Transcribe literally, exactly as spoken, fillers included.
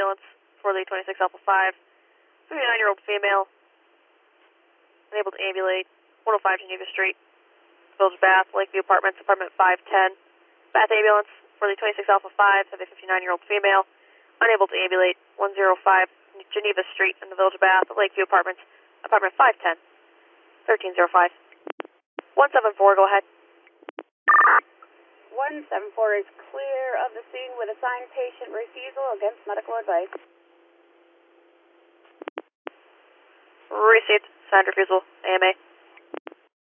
ambulance for the twenty-six Alpha five, fifty-nine-year-old female, unable to ambulate, one oh five Geneva Street, Village Bath, Lakeview Apartments, apartment five ten. Bath ambulance for the twenty-six Alpha five, have a fifty-nine-year-old female, unable to ambulate, one oh five Geneva Street in the Village Bath, Lakeview Apartments, apartment five ten, thirteen oh five. one seven four, go ahead. one seven four is clear of the scene with assigned patient refusal against medical advice. Received. Signed refusal. A M A.